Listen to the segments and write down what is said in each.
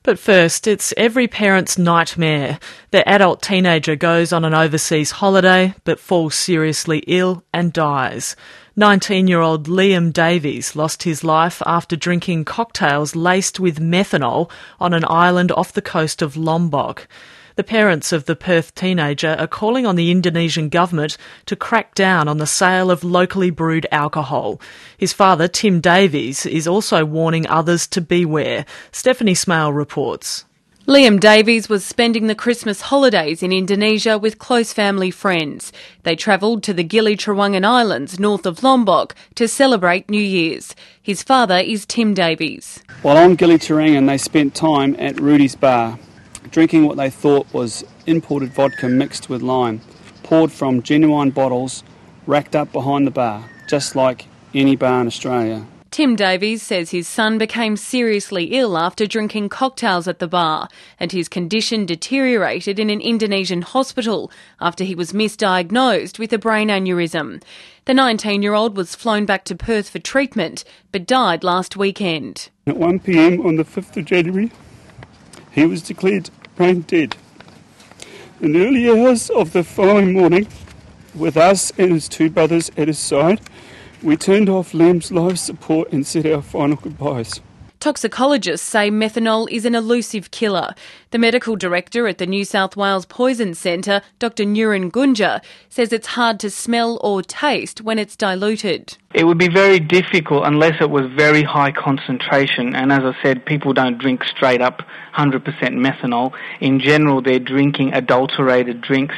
But first, it's every parent's nightmare. Their adult teenager goes on an overseas holiday but falls seriously ill and dies. 19-year-old Liam Davies lost his life after drinking cocktails laced with methanol on an island off the coast of Lombok. The parents of the Perth teenager are calling on the Indonesian government to crack down on the sale of locally brewed alcohol. His father, Tim Davies, is also warning others to beware. Stephanie Smale reports. Liam Davies was spending the Christmas holidays in Indonesia with close family friends. They travelled to the Gili Trawangan Islands north of Lombok to celebrate New Year's. His father is Tim Davies. While on Gili Trawangan, they spent time at Rudy's Bar, drinking what they thought was imported vodka mixed with lime, poured from genuine bottles, racked up behind the bar, just like any bar in Australia. Tim Davies says his son became seriously ill after drinking cocktails at the bar, and his condition deteriorated in an Indonesian hospital after he was misdiagnosed with a brain aneurysm. The 19-year-old was flown back to Perth for treatment, but died last weekend. At 1 p.m. on the 5th of January, he was declared brain dead. In the early hours of the following morning, with us and his two brothers at his side, we turned off Liam's life support and said our final goodbyes. Toxicologists say methanol is an elusive killer. The medical director at the New South Wales Poison Centre, Dr Nuran Gunja, says it's hard to smell or taste when it's diluted. It would be very difficult unless it was very high concentration, and as I said, people don't drink straight up 100% methanol. In general, they're drinking adulterated drinks,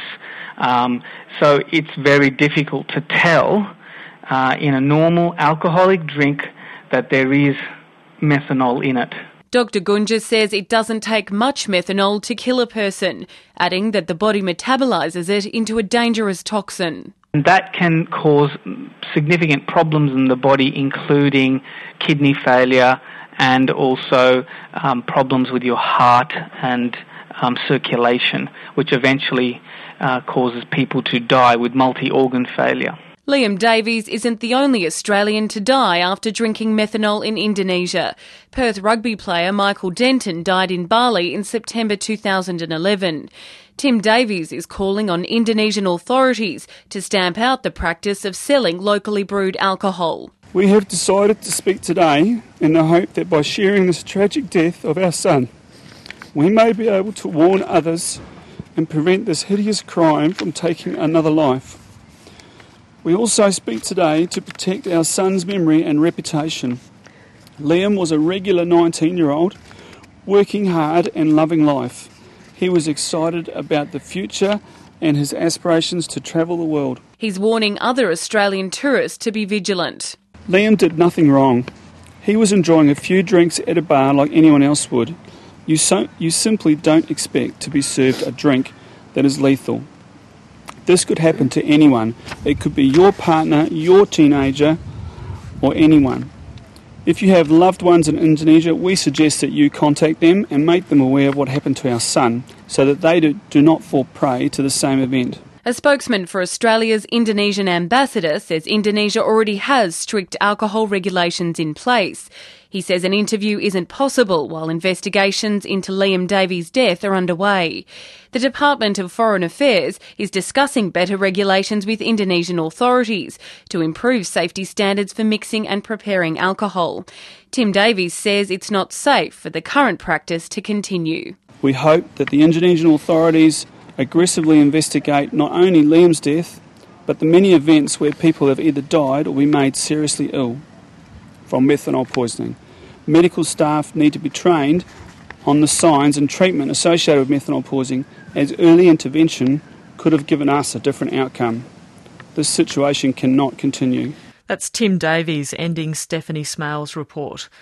so it's very difficult to tell in a normal alcoholic drink that there is methanol in it. Dr Gunja says it doesn't take much methanol to kill a person, adding that the body metabolises it into a dangerous toxin. And that can cause significant problems in the body, including kidney failure and also problems with your heart and circulation, which eventually causes people to die with multi-organ failure. Liam Davies isn't the only Australian to die after drinking methanol in Indonesia. Perth rugby player Michael Denton died in Bali in September 2011. Tim Davies is calling on Indonesian authorities to stamp out the practice of selling locally brewed alcohol. We have decided to speak today in the hope that by sharing this tragic death of our son, we may be able to warn others and prevent this hideous crime from taking another life. We also speak today to protect our son's memory and reputation. Liam was a regular 19-year-old, working hard and loving life. He was excited about the future and his aspirations to travel the world. He's warning other Australian tourists to be vigilant. Liam did nothing wrong. He was enjoying a few drinks at a bar like anyone else would. You simply don't expect to be served a drink that is lethal. This could happen to anyone. It could be your partner, your teenager, or anyone. If you have loved ones in Indonesia, we suggest that you contact them and make them aware of what happened to our son so that they do not fall prey to the same event. A spokesman for Australia's Indonesian ambassador says Indonesia already has strict alcohol regulations in place. He says an interview isn't possible while investigations into Liam Davies' death are underway. The Department of Foreign Affairs is discussing better regulations with Indonesian authorities to improve safety standards for mixing and preparing alcohol. Tim Davies says it's not safe for the current practice to continue. We hope that the Indonesian authorities aggressively investigate not only Liam's death, but the many events where people have either died or been made seriously ill from methanol poisoning. Medical staff need to be trained on the signs and treatment associated with methanol poisoning, as early intervention could have given us a different outcome. This situation cannot continue. That's Tim Davies ending Stephanie Smale's report.